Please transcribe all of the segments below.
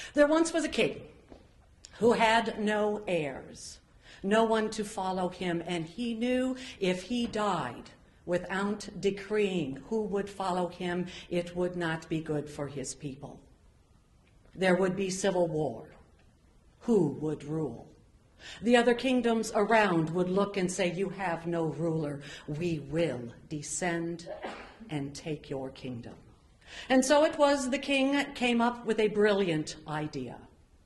There once was a king who had no heirs, no one to follow him, and he knew if he died without decreeing who would follow him, it would not be good for his people. There would be civil war. Who would rule? The other kingdoms around would look and say, you have no ruler. We will descend and take your kingdom. And so it was the king came up with a brilliant idea.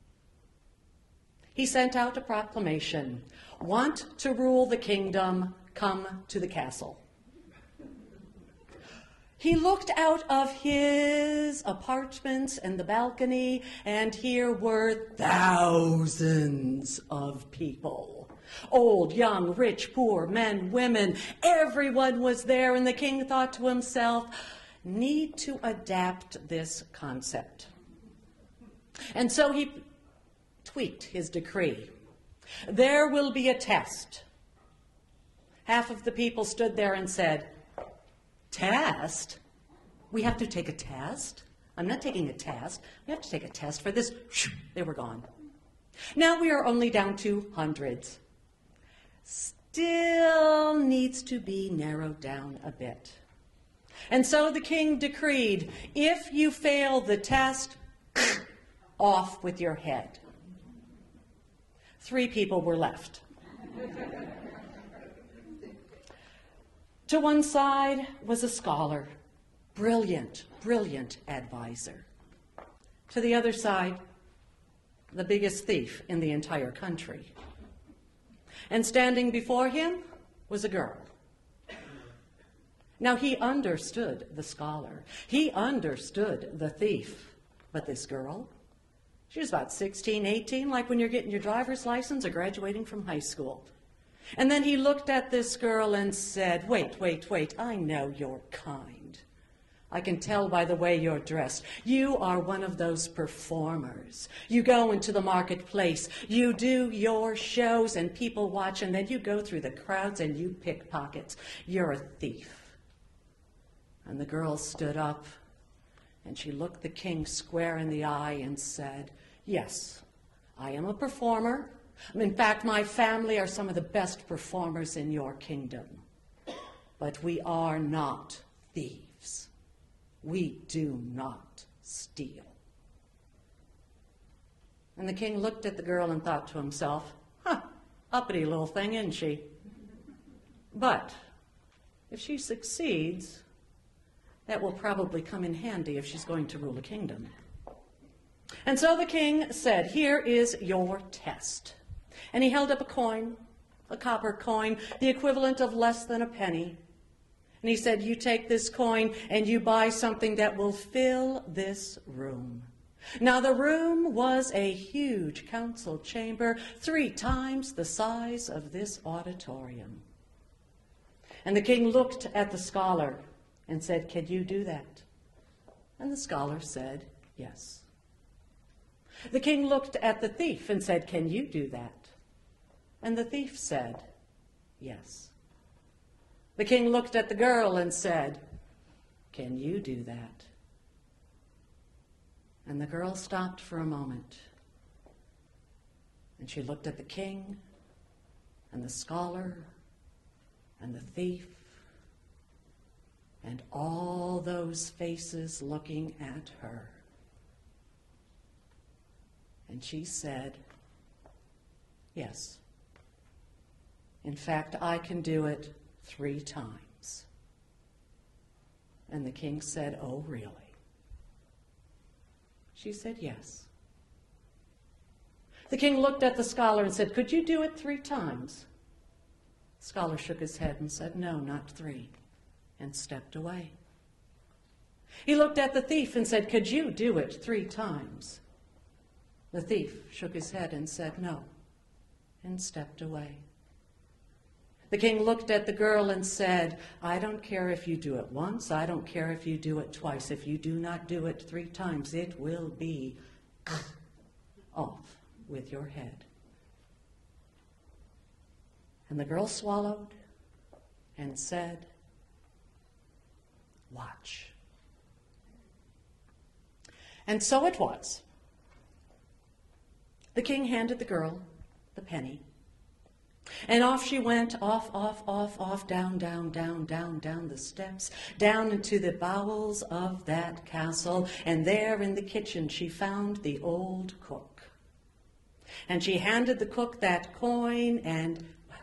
He sent out a proclamation, want to rule the kingdom, come to the castle. He looked out of his apartments and the balcony, and here were thousands of people. Old, young, rich, poor, men, women, everyone was there, and the king thought to himself, need to adapt this concept. And so he tweaked his decree. There will be a test. Half of the people stood there and said, test? We have to take a test? I'm not taking a test. We have to take a test for this. They were gone. Now we are only down to hundreds. Still needs to be narrowed down a bit. And so the king decreed, if you fail the test, off with your head. 3 people were left. To one side was a scholar, brilliant, brilliant advisor. To the other side, the biggest thief in the entire country. And standing before him was a girl. Now he understood the scholar. He understood the thief. But this girl, she was about 16, 18, like when you're getting your driver's license or graduating from high school. And then he looked at this girl and said, wait, wait, wait, I know you're kind. I can tell by the way you're dressed. You are one of those performers. You go into the marketplace, you do your shows and people watch, and then you go through the crowds and you pick pockets. You're a thief. And the girl stood up and she looked the king square in the eye and said, yes, I am a performer. In fact, my family are some of the best performers in your kingdom. But we are not thieves. We do not steal. And the king looked at the girl and thought to himself, uppity little thing, isn't she? But if she succeeds, that will probably come in handy if she's going to rule a kingdom. And so the king said, here is your test. And he held up a coin, a copper coin, the equivalent of less than a penny. And he said, you take this coin and you buy something that will fill this room. Now the room was a huge council chamber, 3 times the size of this auditorium. And the king looked at the scholar and said, can you do that? And the scholar said, yes. The king looked at the thief and said, can you do that? And the thief said, yes. The king looked at the girl and said, can you do that? And the girl stopped for a moment. And she looked at the king and the scholar and the thief and all those faces looking at her. And she said, yes. In fact, I can do it 3 times. And the king said, oh, really? She said, yes. The king looked at the scholar and said, could you do it 3 times? The scholar shook his head and said, no, not 3, and stepped away. He looked at the thief and said, could you do it 3 times? The thief shook his head and said, no, and stepped away. The king looked at the girl and said, I don't care if you do it once, I don't care if you do it twice. If you do not do it 3 times, it will be off with your head. And the girl swallowed and said, watch. And so it was The king handed the girl the penny. And off she went, off, down the steps, down into the bowels of that castle. And there in the kitchen she found the old cook. And she handed the cook that coin and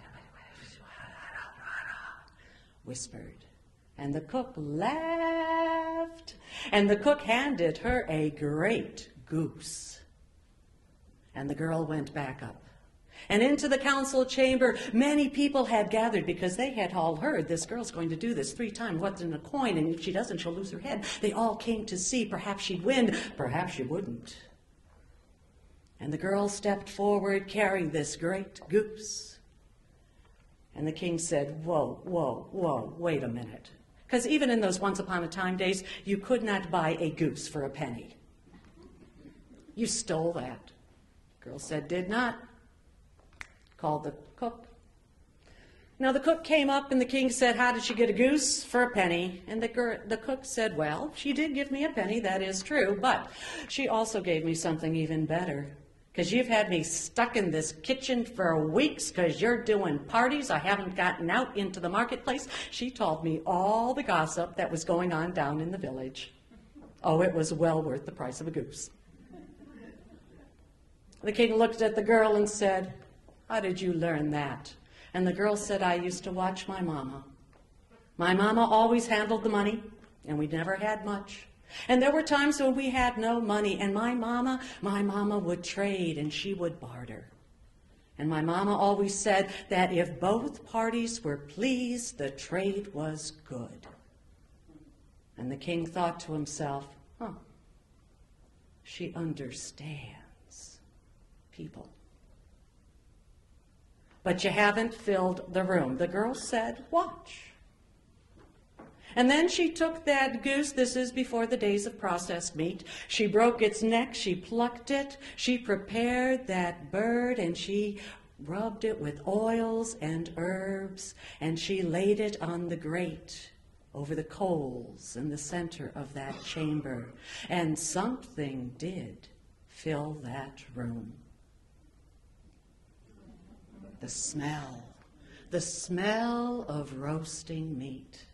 whispered. And the cook laughed. And the cook handed her a great goose. And the girl went back up. And into the council chamber, many people had gathered because they had all heard this girl's going to do this 3 times. What's in a coin? And if she doesn't, she'll lose her head. They all came to see. Perhaps she'd win. Perhaps she wouldn't. And the girl stepped forward carrying this great goose. And the king said, whoa, wait a minute. Because even in those once upon a time days, you could not buy a goose for a penny. You stole that. Girl said, did not. Called the cook. Now the cook came up and the king said, how did she get a goose for a penny? And the cook said, well, she did give me a penny, that is true, but she also gave me something even better. Because you've had me stuck in this kitchen for weeks because you're doing parties. I haven't gotten out into the marketplace. She told me all the gossip that was going on down in the village. Oh, it was well worth the price of a goose. The king looked at the girl and said, how did you learn that? And the girl said, I used to watch my mama. My mama always handled the money, and we never had much. And there were times when we had no money, and my mama would trade, and she would barter. And my mama always said that if both parties were pleased, the trade was good. And the king thought to himself, she understands people. But you haven't filled the room. The girl said, watch. And then she took that goose, this is before the days of processed meat, she broke its neck, she plucked it, she prepared that bird, and she rubbed it with oils and herbs, and she laid it on the grate over the coals in the center of that chamber. And something did fill that room. The smell of roasting meat.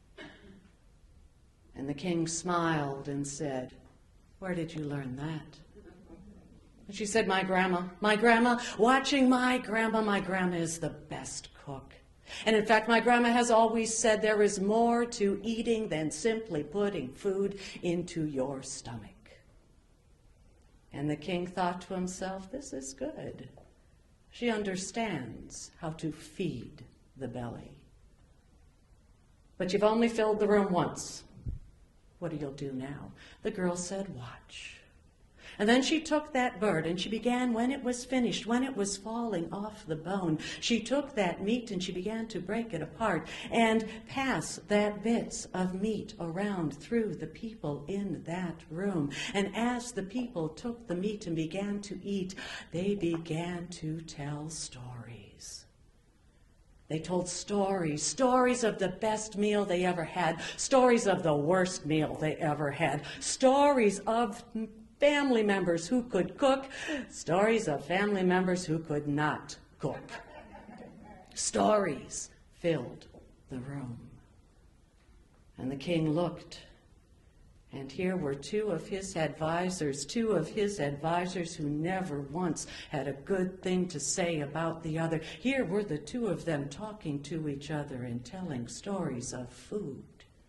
And the king smiled and said, where did you learn that? And she said, my grandma, watching my grandma is the best cook. And in fact, my grandma has always said there is more to eating than simply putting food into your stomach. And the king thought to himself, this is good. She understands how to feed the belly. But you've only filled the room once. What do you do now? The girl said, watch. And then she took that bird and she began, when it was finished, when it was falling off the bone, she took that meat and she began to break it apart and pass that bits of meat around through the people in that room. And as the people took the meat and began to eat, they began to tell stories. They told stories of the best meal they ever had, stories of the worst meal they ever had, stories of family members who could cook, stories of family members who could not cook. Stories filled the room. And the king looked, and here were two of his advisors who never once had a good thing to say about the other. Here were the two of them talking to each other and telling stories of food.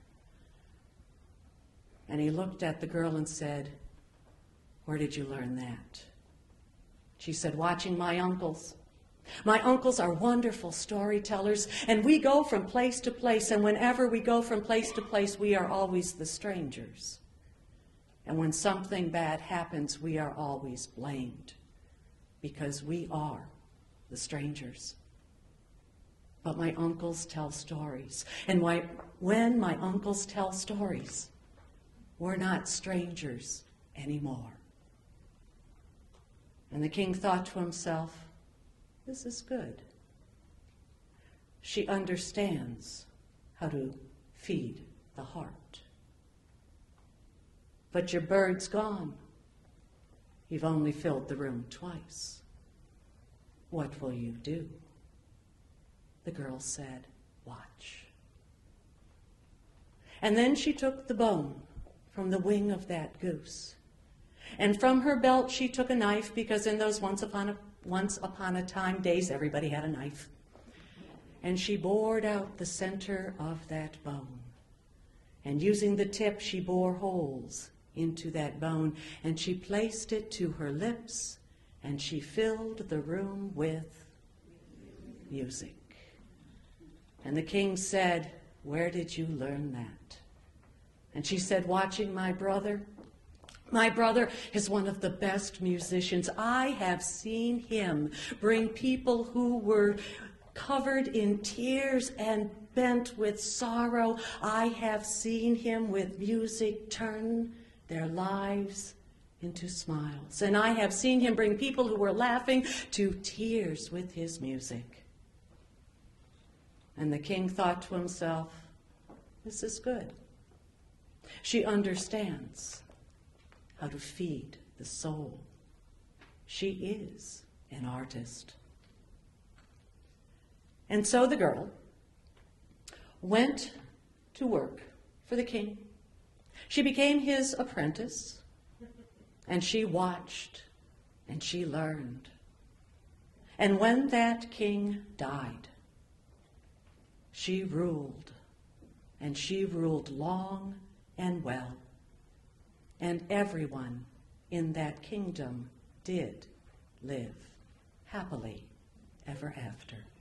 And he looked at the girl and said, where did you learn that? She said, watching my uncles. My uncles are wonderful storytellers, and we go from place to place, and whenever we go from place to place, we are always the strangers. And when something bad happens, we are always blamed, because we are the strangers. But my uncles tell stories, and when my uncles tell stories, we're not strangers anymore. And the king thought to himself, this is good. She understands how to feed the heart. But your bird's gone. You've only filled the room twice. What will you do?" The girl said, "Watch." And then she took the bone from the wing of that goose, and from her belt she took a knife, because in those once upon a time days everybody had a knife. And she bored out the center of that bone. And using the tip, she bore holes into that bone, and she placed it to her lips, and she filled the room with music. And the king said, "Where did you learn that?" And she said, "Watching my brother. My brother is one of the best musicians. I have seen him bring people who were covered in tears and bent with sorrow. I have seen him with music turn their lives into smiles. And I have seen him bring people who were laughing to tears with his music." And the king thought to himself, "This is good. She understands how to feed the soul. She is an artist." And so the girl went to work for the king. She became his apprentice, and she watched and she learned. And when that king died, she ruled, and she ruled long and well. And everyone in that kingdom did live happily ever after.